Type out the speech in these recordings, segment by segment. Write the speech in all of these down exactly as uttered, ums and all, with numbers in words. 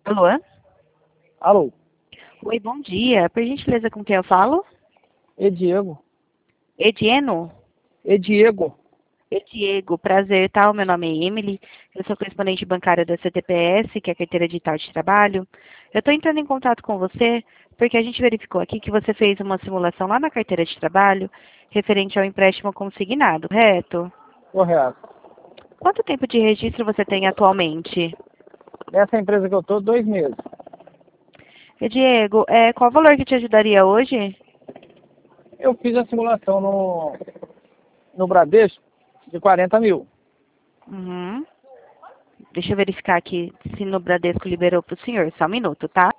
Alô? Alô, Oi, bom dia. Por gentileza, com quem eu falo? é Diego. Edieno? É Diego. É Diego, prazer, tá? O meu nome é Emily. Eu sou correspondente bancária da C T P S, que é a carteira digital de trabalho. Eu estou entrando em contato com você porque a gente verificou aqui que você fez uma simulação lá na carteira de trabalho referente ao empréstimo consignado, correto? Correto. Quanto tempo de registro você tem atualmente? Nessa empresa que eu tô, dois meses. E, Diego, é, qual o valor que te ajudaria hoje? Eu fiz a simulação no, no Bradesco de quarenta mil. Uhum. Deixa eu verificar aqui se no Bradesco liberou para o senhor. Só um minuto, tá?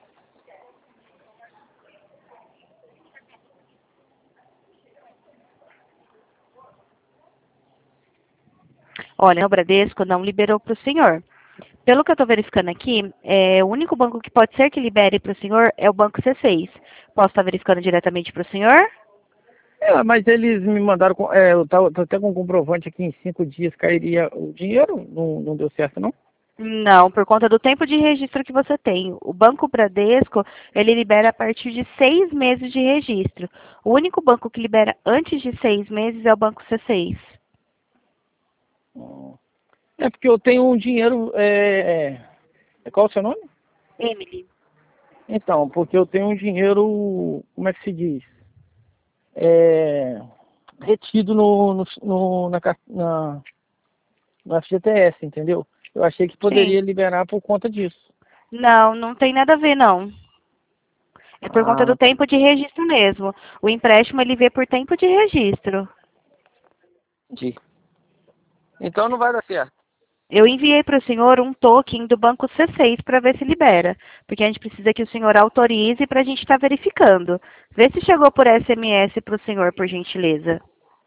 Olha, no Bradesco não liberou para o senhor. Pelo que eu estou verificando aqui, é, o único banco que pode ser que libere para o senhor é o Banco C seis. Posso estar verificando diretamente para o senhor? É, mas eles me mandaram, com- é, eu tava, tô até com um comprovante aqui, em cinco dias cairia o dinheiro, não, não deu certo não? Não, por conta do tempo de registro que você tem. O Banco Bradesco, ele libera a partir de seis meses de registro. O único banco que libera antes de seis meses é o Banco C seis. Hum. É porque eu tenho um dinheiro, é, é, qual é o seu nome? Emily. Então, porque eu tenho um dinheiro, como é que se diz? É, retido no, no, no- na, ca- na, no F G T S, entendeu? Eu achei que Sim. poderia liberar por conta disso. Não, não tem nada a ver, não. É por conta do Ah, tempo de registro mesmo. O empréstimo, ele vê por tempo de registro. entendi. Então não vai dar certo. Eu enviei para o senhor um token do Banco C seis para ver se libera, porque a gente precisa que o senhor autorize para a gente estar verificando. Vê se chegou por S M S para o senhor, por gentileza.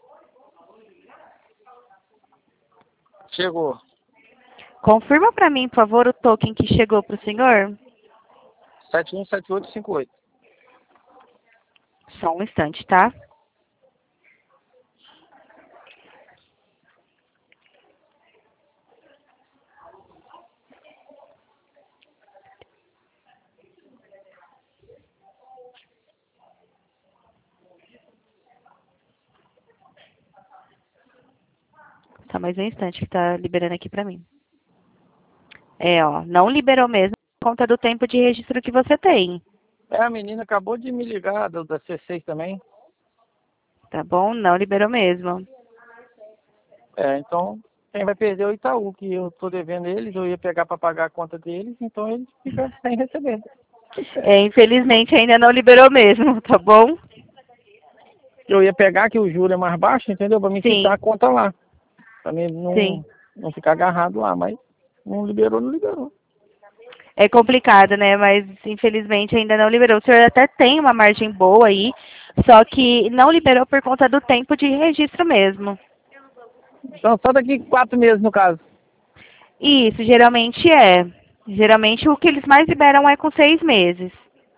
Chegou. Confirma para mim, por favor, o token que chegou para o senhor. sete um sete oito cinco oito. Só um instante, tá? Só mais um instante que está liberando aqui para mim. É, ó, não liberou mesmo por conta do tempo de registro que você tem. É, a menina acabou de me ligar do, da C seis também. Tá bom? Não liberou mesmo. É, então quem vai perder é o Itaú, que eu tô devendo eles, eu ia pegar para pagar a conta deles, então eles ficam sem receber. É, infelizmente ainda não liberou mesmo, tá bom? Eu ia pegar que o juro é mais baixo, entendeu? Para me quitar Sim, a conta lá. Para mim sim. não, não ficar agarrado lá, mas não liberou, não liberou. É complicado, né? Mas infelizmente ainda não liberou. O senhor até tem uma margem boa aí, só que não liberou por conta do tempo de registro mesmo. Então só daqui quatro meses no caso. Isso, geralmente é. Geralmente o que eles mais liberam é com seis meses.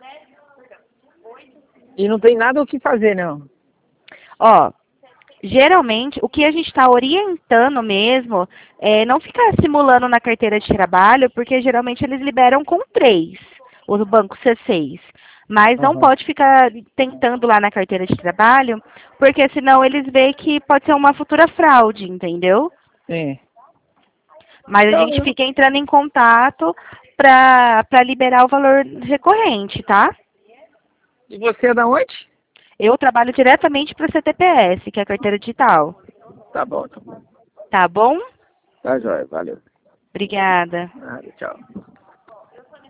E não tem nada o que fazer, não. Ó, geralmente, o que a gente está orientando mesmo é não ficar simulando na carteira de trabalho, porque geralmente eles liberam com três, o banco C seis. Mas não Aham. pode ficar tentando lá na carteira de trabalho, porque senão eles veem que pode ser uma futura fraude, entendeu? Sim. Mas a Não, gente eu... fica entrando em contato para para liberar o valor recorrente, tá? E você é da onde? Eu trabalho diretamente para o C T P S, que é a carteira digital. Tá bom, tá bom. Tá bom? Tá jóia, valeu. Obrigada. Nada, tchau.